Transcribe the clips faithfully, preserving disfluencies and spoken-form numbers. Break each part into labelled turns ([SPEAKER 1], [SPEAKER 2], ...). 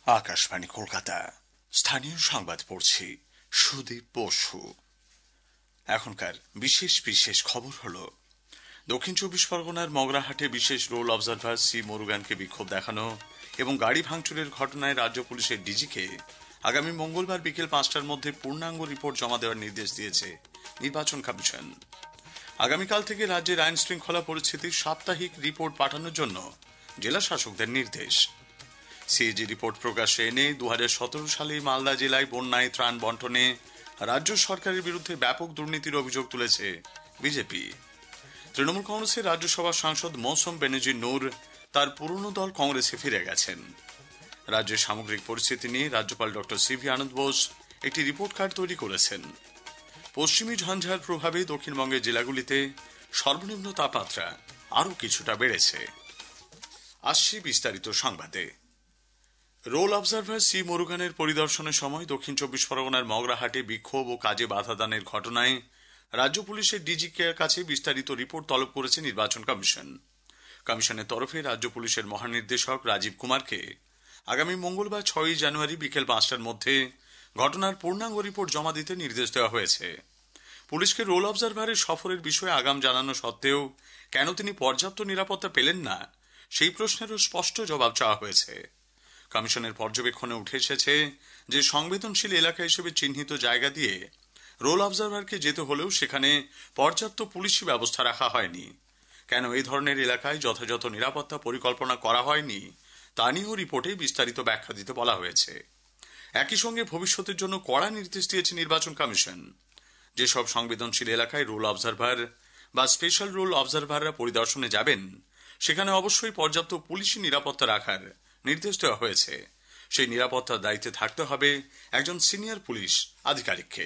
[SPEAKER 1] আকাশবাণী কলকাতা, স্থানীয় সংবাদ পড়ছি সুদীপ বসু। এখনকার বিশেষ বিশেষ খবর হল, দক্ষিণ চব্বিশ পরগনার মগরাহাটে বিশেষ রোল অবজারভার সি মুরুগানকে বিক্ষোভ দেখানো এবং গাড়ি ভাঙচুরের ঘটনায় রাজ্য পুলিশের ডিজিকে আগামী মঙ্গলবার বিকেল পাঁচটার মধ্যে পূর্ণাঙ্গ রিপোর্ট জমা দেওয়ার নির্দেশ দিয়েছে নির্বাচন কমিশন। আগামীকাল থেকে রাজ্যের আইন শৃঙ্খলা পরিস্থিতির সাপ্তাহিক রিপোর্ট পাঠানোর জন্য জেলা শাসকদের নির্দেশ। সিএজি রিপোর্ট প্রকাশে এনে দু হাজার সতেরো সালে মালদা জেলায় বন্যায় ত্রাণ বন্টনে রাজ্য সরকারের বিরুদ্ধে ব্যাপক দুর্নীতির অভিযোগ তুলেছে বিজেপি। তৃণমূল কংগ্রেসের রাজ্যসভা সাংসদ মৌসুম বেনজির নূর তার পুরনো দল কংগ্রেসে ফিরে গেছেন। রাজ্যের সামগ্রিক পরিস্থিতি নিয়ে রাজ্যপাল ডক্টর সিভি আনন্দ বোস একটি রিপোর্ট কার্ড তৈরি করেছেন। পশ্চিমী ঝঞ্ঝার প্রভাবে দক্ষিণবঙ্গের জেলাগুলিতে সর্বনিম্ন তাপমাত্রা আরও কিছুটা বেড়েছে। আসছি বিস্তারিত সংবাদে। রোল অবজারভার সি মুরুগানের পরিদর্শনের সময় দক্ষিণ চব্বিশ পরগনার মগরাহাটে বিক্ষোভ ও কাজে বাধা দানের ঘটনায় রাজ্য পুলিশের ডিজিকের কাছে বিস্তারিত রিপোর্ট তলব করেছে নির্বাচন কমিশন। কমিশনের তরফে রাজ্য পুলিশের মহানির্দেশক রাজীব কুমারকে আগামী মঙ্গলবার ছয়ই জানুয়ারি বিকেল পাঁচটার মধ্যে ঘটনার পূর্ণাঙ্গ রিপোর্ট জমা দিতে নির্দেশ দেওয়া হয়েছে। পুলিশকে রোল অবজারভারের সফরের বিষয়ে আগাম জানানো সত্ত্বেও কেন তিনি পর্যাপ্ত নিরাপত্তা পেলেন না, সেই প্রশ্নেরও স্পষ্ট জবাব চাওয়া হয়েছে। কমিশনের পর্যবেক্ষণে উঠে এসেছে যে সংবেদনশীল এলাকা হিসেবে চিহ্নিত জায়গা দিয়ে রোল অবজারভারকে যেতে হলেও সেখানে পর্যাপ্ত পুলিশি ব্যবস্থা রাখা হয়নি। কেন এই ধরনের এলাকায় যথাযথ নিরাপত্তা পরিকল্পনা করা হয়নি তা নিয়েও রিপোর্টে বিস্তারিত ব্যাখ্যা দিতে বলা হয়েছে। একই সঙ্গে ভবিষ্যতের জন্য কড়া নির্দেশ দিয়েছে নির্বাচন কমিশন। যেসব সংবেদনশীল এলাকায় রোল অবজারভার বা স্পেশাল রোল অবজারভাররা পরিদর্শনে যাবেন সেখানে অবশ্যই পর্যাপ্ত পুলিশি নিরাপত্তা রাখার নির্দেশ দেওয়া হয়েছে। সেই নিরাপত্তার দায়িত্বে থাকতে হবে একজন সিনিয়র পুলিশ আধিকারিককে।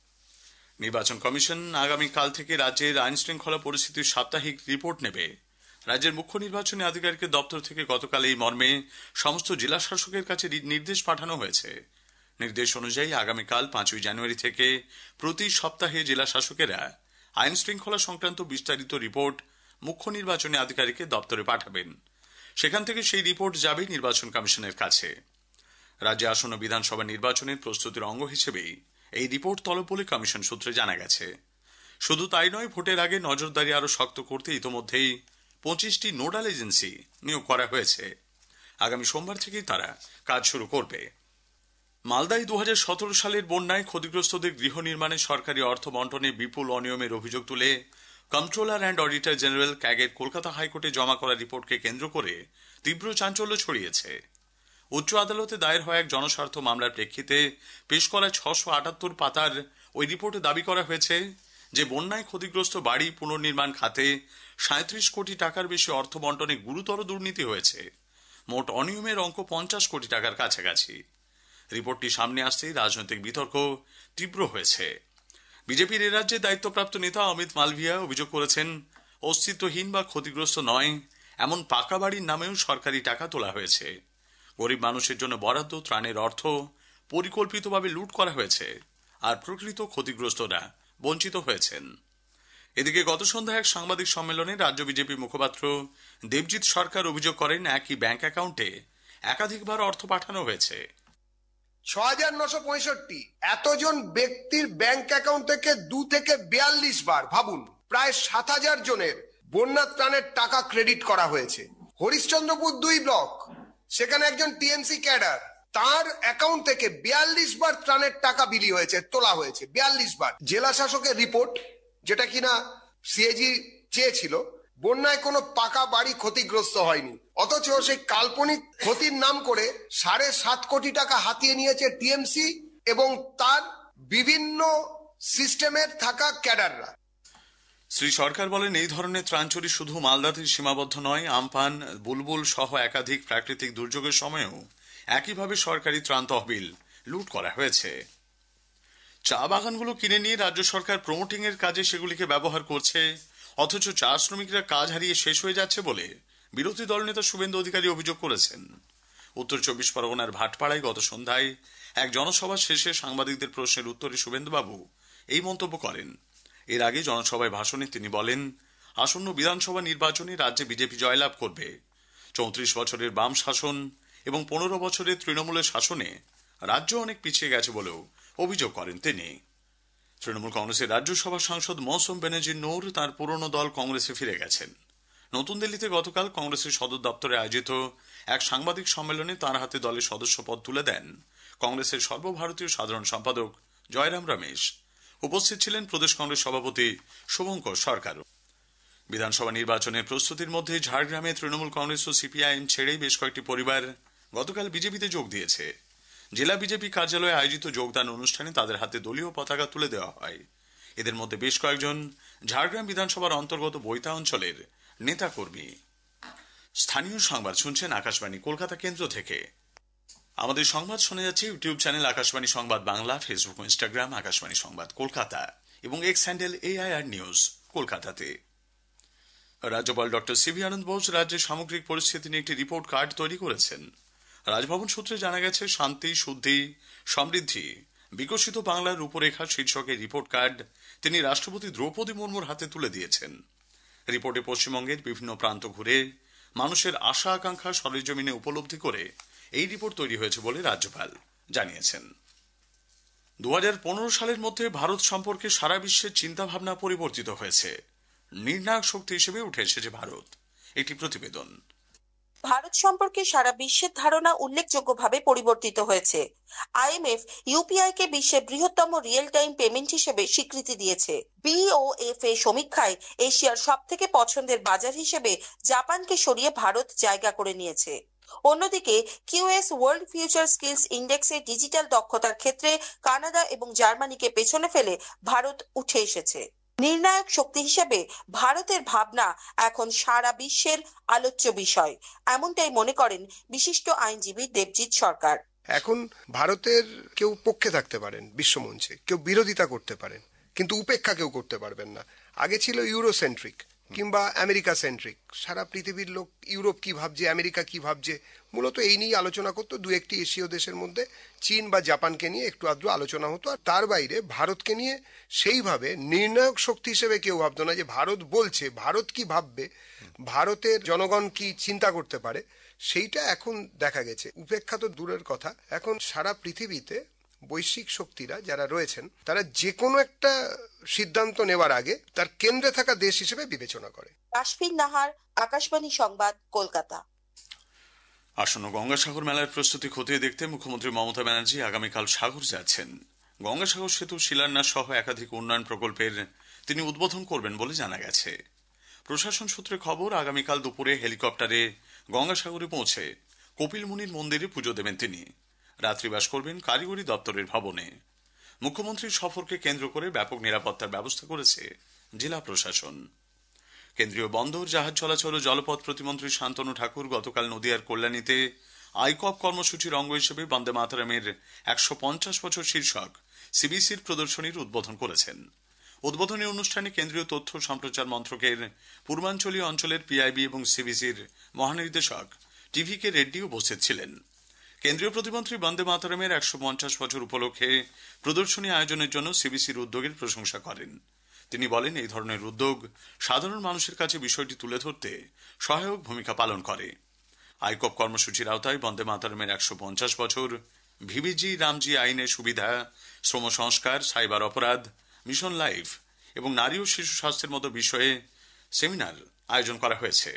[SPEAKER 1] নির্বাচন কমিশন আগামীকাল থেকে রাজ্যের আইন শৃঙ্খলা পরিস্থিতির সাপ্তাহিক রিপোর্ট নেবে। রাজ্যের মুখ্য নির্বাচনী আধিকারিকের দপ্তর থেকে গতকাল এই মর্মে সমস্ত জেলা শাসকের কাছে নির্দেশ পাঠানো হয়েছে। নির্দেশ অনুযায়ী আগামীকাল পাঁচই জানুয়ারি থেকে প্রতি সপ্তাহে জেলা শাসকেরা আইন শৃঙ্খলা সংক্রান্ত বিস্তারিত রিপোর্ট মুখ্য নির্বাচনী আধিকারিকের দপ্তরে পাঠাবেন। সেখান থেকে সেই রিপোর্ট যাবে নির্বাচন কমিশনের কাছে। রাজ্যে আসন্ন বিধানসভা নির্বাচনের প্রস্তুতির অঙ্গ হিসেবেই এই রিপোর্ট তলব বলে কমিশন সূত্রে জানা গেছে। শুধু তাই নয়, ভোটের আগে নজরদারি আরও শক্ত করতে ইতোমধ্যেই পঁচিশটি নোডাল এজেন্সি নিয়োগ করা হয়েছে। আগামী সোমবার থেকেই তারা কাজ শুরু করবে। মালদায় দু হাজার সতেরো সালের বন্যায় ক্ষতিগ্রস্তদের গৃহ নির্মাণে সরকারি অর্থ বন্টনে বিপুল অনিয়মের অভিযোগ তুলে কন্ট্রোলার অ্যান্ড অডিটর জেনারেল ক্যাগের কলকাতা হাইকোর্টে জমা করা রিপোর্টকে কেন্দ্র করে তীব্র চাঞ্চল্য ছড়িয়েছে। উচ্চ আদালতে দায়ের হওয়া এক জনস্বার্থ মামলার প্রেক্ষিতে পেশ করা ছশো আটাত্তর পাতার ওই রিপোর্টে দাবি করা হয়েছে যে বন্যায় ক্ষতিগ্রস্ত বাড়ি পুনর্নির্মাণ খাতে সাঁত্রিশ কোটি টাকার বেশি অর্থ বন্টনে গুরুতর দুর্নীতি হয়েছে। মোট অনিয়মের অঙ্ক পঞ্চাশ কোটি টাকার কাছাকাছি। রিপোর্টটি সামনে আসতেই রাজনৈতিক বিতর্ক তীব্র হয়েছে। বিজেপির এ রাজ্যের দায়িত্বপ্রাপ্ত নেতা অমিত মালভিয়া অভিযোগ করেছেন, অস্তিত্বহীন বা ক্ষতিগ্রস্ত নয় এমন পাকা বাড়ির নামেও সরকারি টাকা তোলা হয়েছে। গরিব মানুষের জন্য বরাদ্দ ত্রাণের অর্থ পরিকল্পিতভাবে লুট করা হয়েছে, আর প্রকৃত ক্ষতিগ্রস্তরা বঞ্চিত হয়েছেন। এদিকে গত সন্ধ্যায় এক সাংবাদিক সম্মেলনে রাজ্য বিজেপি মুখপাত্র দেবজিৎ সরকার অভিযোগ করেন, একই ব্যাংক অ্যাকাউন্টে একাধিকবার অর্থ পাঠানো হয়েছে।
[SPEAKER 2] ছ হাজার নশো পঁয়ষট্টি এতজন ব্যক্তির ব্যাংক অ্যাকাউন্ট থেকে দু থেকে বিয়াল্লিশ বার, ভাবুন, প্রায় সাত হাজার জনের বন্যা ত্রাণের টাকা ক্রেডিট করা হয়েছে। হরিশ্চন্দ্রপুর দুই ব্লক, সেখানে একজন টিএমসি ক্যাডার, তার অ্যাকাউন্ট থেকে বিয়াল্লিশ বার ত্রাণের টাকা বিলি হয়েছে, তোলা হয়েছে বিয়াল্লিশ বার। জেলা শাসকের রিপোর্ট, যেটা কিনা সিএজি চেয়েছিল, বন্যায় কোনো পাকা বাড়ি ক্ষতিগ্রস্ত হয়নি, অথচ সেই কাল্পনিক ক্ষতির নাম করে সাড়ে সাত কোটি টাকা হাতিয়ে নিয়েছে টিএমসি এবং তার বিভিন্ন সিস্টেমের থাকা ক্যাডাররা।
[SPEAKER 1] শ্রী সরকার বলেন, এই ধরনের ত্রাণ চুরি শুধু মালদাতে সীমাবদ্ধ নয়, আমপান, বুলবুল সহ একাধিক প্রাকৃতিক দুর্যোগের সময়েও একইভাবে সরকারি ত্রাণ তহবিল লুট করা হয়েছে। চা বাগানগুলো কিনে নিয়ে রাজ্য সরকার প্রমোটিং এর কাজে সেগুলিকে ব্যবহার করছে, অথচ চা শ্রমিকরা কাজ হারিয়ে শেষ হয়ে যাচ্ছে বলে বিরোধী দলনেতা শুভেন্দু অধিকারী অভিযোগ করেছেন। উত্তর চব্বিশ পরগনার ভাটপাড়ায় গত সন্ধ্যায় এক জনসভা শেষে সাংবাদিকদের প্রশ্নের উত্তরে শুভেন্দুবাবু এই মন্তব্য করেন। এর আগে জনসভায় ভাষণে তিনি বলেন, আসন্ন বিধানসভা নির্বাচনে রাজ্যে বিজেপি জয়লাভ করবে। চৌত্রিশ বছরের বাম শাসন এবং পনেরো বছরের তৃণমূলের শাসনে রাজ্য অনেক পিছিয়ে গেছে বলেও অভিযোগ করেন তিনি। তৃণমূল কংগ্রেসের রাজ্যসভা সাংসদ মৌসুম ব্যানার্জি নূর তার পুরনো দল কংগ্রেসে ফিরে গেছেন। নতুন দিল্লিতে গতকাল কংগ্রেসের সদর দপ্তরে আয়োজিত এক সাংবাদিক সম্মেলনে তাঁর হাতে দলের সদস্য পদ তুলে দেন কংগ্রেসের সর্বভারতীয় সাধারণ সম্পাদক জয়রাম রমেশ। উপস্থিত ছিলেন প্রদেশ কংগ্রেস সভাপতি শুভঙ্কর সরকার। বিধানসভা নির্বাচনের প্রস্তুতির মধ্যে ঝাড়গ্রামে তৃণমূল কংগ্রেস ও সিপিআইএম ছেড়েই বেশ কয়েকটি পরিবার গতকাল বিজেপিতে যোগ দিয়েছে। জেলা বিজেপি কার্যালয়ে আয়োজিত যোগদান অনুষ্ঠানে তাদের হাতে দলীয় পতাকা তুলে দেওয়া হয়। এদের মধ্যে বেশ কয়েকজন ঝাড়গ্রাম বিধানসভার অন্তর্গত বৈতা অঞ্চলের নেতাকর্মী। স্থানীয় সংবাদ শুনছেন আকাশবাণী কলকাতা কেন্দ্র থেকে। আমাদের সংবাদ শোনা যাচ্ছে YouTube channel Akashvani Sangbad Bangla, Facebook ও ইনস্টাগ্রাম আকাশবাণী সংবাদ কলকাতা এবং এক্স হ্যান্ডেল এআইআর নিউজ কলকাতাতে। রাজ্যপাল ডক্টর সিভি আনন্দ বোস রাজ্যের সামগ্রিক পরিস্থিতি নিয়ে একটি রিপোর্ট কার্ড তৈরি করেছেন। রাজভবন সূত্রে জানা গেছে, শান্তি, শুদ্ধি, সমৃদ্ধি, বিকশিত বাংলার রূপরেখা শীর্ষকের রিপোর্ট কার্ড তিনি রাষ্ট্রপতি দ্রৌপদী মুর্মুর হাতে তুলে দিয়েছেন। রিপোর্টে পশ্চিমবঙ্গের বিভিন্ন প্রান্ত ঘুরে মানুষের আশা আকাঙ্ক্ষা সরেজমিনে উপলব্ধি করে এই রিপোর্ট তৈরি হয়েছে বলে রাজ্যপাল জানিয়েছেন। দু হাজার পনেরো সালের মধ্যে ভারত সম্পর্কে সারা বিশ্বের চিন্তাভাবনা পরিবর্তিত হয়েছে। নির্ণায়ক শক্তি হিসেবে উঠে এসেছে ভারত। একটি প্রতিবেদন।
[SPEAKER 3] ভারত সম্পর্কে সারা বিশ্বের ধারণা উল্লেখযোগ্যভাবে পরিবর্তিত হয়েছে। আইএমএফ ইউপিআই কে বিশ্বের বৃহত্তম রিয়েল টাইম পেমেন্ট হিসেবে স্বীকৃতি দিয়েছে। বিওএফ এ সমীক্ষায় এশিয়ার সবথেকে পছন্দের বাজার হিসেবে জাপানকে সরিয়ে ভারত জায়গা করে নিয়েছে। অন্যদিকে কিউএস ওয়ার্ল্ড ফিউচার স্কিলস ইন্ডেক্সে ডিজিটাল দক্ষতার ক্ষেত্রে কানাডা এবং জার্মানিকে পেছনে ফেলে ভারত উঠে এসেছে। নির্ণায়ক শক্তি হিসেবে ভারতের ভাবনা এখন সারা বিশ্বের আলোচ্য বিষয়, এমনটাই মনে করেন বিশিষ্ট আইনজীবী দেবজিৎ সরকার।
[SPEAKER 2] এখন ভারতের কেউ পক্ষে থাকতে পারেন বিশ্বমঞ্চে, কেউ বিরোধিতা করতে পারেন, কিন্তু উপেক্ষা কেউ করতে পারবেন না। আগে ছিল ইউরোসেন্ট্রিক কিংবা আমেরিকা সেন্ট্রিক, সারা পৃথিবীর লোক ইউরোপ কি ভাবছে, আমেরিকা কি ভাবছে, মূলত এই নিয়ে আলোচনা করতো। দু একটি এশীয় দেশের মধ্যে চীন বা জাপানকে নিয়ে একটু আধটু আলোচনা হতো, আর তার বাইরে ভারতকে নিয়ে সেইভাবে নির্ণায়ক শক্তি হিসেবে কেউ ভাবতো না যে ভারত বলছে, ভারত কি ভাববে, ভারতের জনগণ কি চিন্তা করতে পারে, সেইটা এখন দেখা গেছে। উপেক্ষা তো দূরের কথা, এখন সারা পৃথিবীতে বৈশ্বিক শক্তিরা যারা রয়েছেন তারা যে কোনো একটা সিদ্ধান্ত নেওয়ার আগে তার কেন্দ্রে থাকা দেশ হিসেবে বিবেচনা করে।
[SPEAKER 3] কাশফির নাহার, আকাশবাণী সংবাদ, কলকাতা।
[SPEAKER 1] আসন্ন গঙ্গাসাগর মেলার প্রস্তুতি খতিয়ে দেখতে মুখ্যমন্ত্রী মমতা ব্যানার্জি আগামীকাল সাগর যাচ্ছেন। গঙ্গাসাগর সেতু শিলান্যাস সহ একাধিক উন্নয়ন প্রকল্পের তিনি উদ্বোধন করবেন বলে জানা গেছে। প্রশাসন সূত্রে খবর, আগামীকাল দুপুরে হেলিকপ্টারে গঙ্গাসাগরে পৌঁছে কপিল মুনির মন্দিরে পুজো দেবেন তিনি। রাত্রিবাস করবেন কারিগরি দপ্তরের ভবনে। মুখ্যমন্ত্রীর সফরকে কেন্দ্র করে ব্যাপক নিরাপত্তার ব্যবস্থা করেছে জেলা প্রশাসন। কেন্দ্রীয় বন্দর, জাহাজ চলাচল ও জলপথ প্রতিমন্ত্রী শান্তনু ঠাকুর গতকাল নদিয়ার কল্যাণীতে আইকপ কর্মসূচির অঙ্গ হিসেবে বন্দে মাতরমের একশো পঞ্চাশ বছর শীর্ষক সিবিসির প্রদর্শনীর উদ্বোধন করেছেন। উদ্বোধনী অনুষ্ঠানে কেন্দ্রীয় তথ্য সম্প্রচার মন্ত্রকের পূর্বাঞ্চলীয় অঞ্চলের পিআইবি এবং সিবিসির মহানির্দেশক টিভি কে রেড্ডি উপস্থিত ছিলেন। কেন্দ্রীয় প্রতিমন্ত্রী বন্দে মাতরমের একশো পঞ্চাশ বছর উপলক্ষে প্রদর্শনী আয়োজনের জন্য সিবিসির উদ্যোগের প্রশংসা করেন। তিনি বলেন, এই ধরনের উদ্যোগ সাধারণ মানুষের কাছে বিষয়টি তুলে ধরতে সহায়ক ভূমিকা পালন করে। আইকপ কর্মসূচির আওতায় বন্দে মাতরমের একশো পঞ্চাশ বছর, ভিবিজি রামজি আইনের সুবিধা, শ্রম সংস্কার, সাইবার অপরাধ, মিশন লাইফ এবং নারী ও শিশু স্বাস্থ্যের মতো বিষয়ে সেমিনার আয়োজন করা হয়েছে।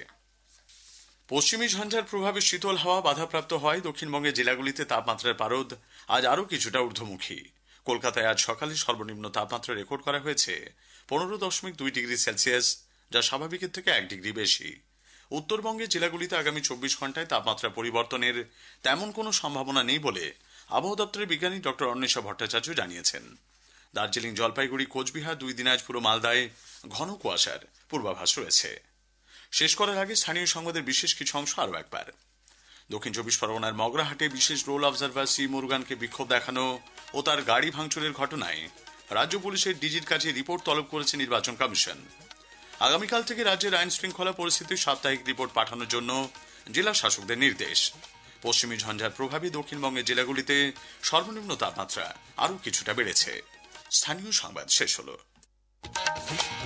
[SPEAKER 1] পশ্চিমী ঝঞ্ঝার প্রভাবে শীতল হাওয়া বাধাপ্রাপ্ত হয় দক্ষিণবঙ্গের জেলাগুলিতে তাপমাত্রার পারদ আজ আরও কিছুটা ঊর্ধ্বমুখী। কলকাতায় আজ সকালে সর্বনিম্ন তাপমাত্রা রেকর্ড করা হয়েছে পনেরো দশমিক দুই ডিগ্রি সেলসিয়াস, যা স্বাভাবিকের থেকে এক ডিগ্রি বেশি। উত্তরবঙ্গের জেলাগুলিতে আগামী চব্বিশ ঘন্টায় তাপমাত্রা পরিবর্তনের তেমন কোনো সম্ভাবনা নেই বলে আবহাওয়া দপ্তরের বিজ্ঞানী ডক্টর অন্বেষা ভট্টাচার্য জানিয়েছেন। দার্জিলিং, জলপাইগুড়ি, কোচবিহার, দুই দিনাজপুর ও মালদায় ঘন কুয়াশার পূর্বাভাস রয়েছে। শেষ করার আগে স্থানীয় সংবাদের বিশেষ কিছু অংশ আরও একবার। দক্ষিণ চব্বিশ পরগনার মগরাহাটে বিশেষ রোল অবজারভার সি মুরগানকে বিক্ষোভ দেখানো ও তার গাড়ি ভাঙচুরের ঘটনায় রাজ্য পুলিশের ডিজির কাছে রিপোর্ট তলব করেছে নির্বাচন কমিশন। আগামীকাল থেকে রাজ্যের আইন শৃঙ্খলা পরিস্থিতির সাপ্তাহিক রিপোর্ট পাঠানোর জন্য জেলা শাসকদের নির্দেশ। পশ্চিমী ঝঞ্ঝার প্রভাবে দক্ষিণবঙ্গের জেলাগুলিতে সর্বনিম্ন তাপমাত্রা আরও কিছুটা বেড়েছে। স্থানীয় সংবাদ শেষ হলো।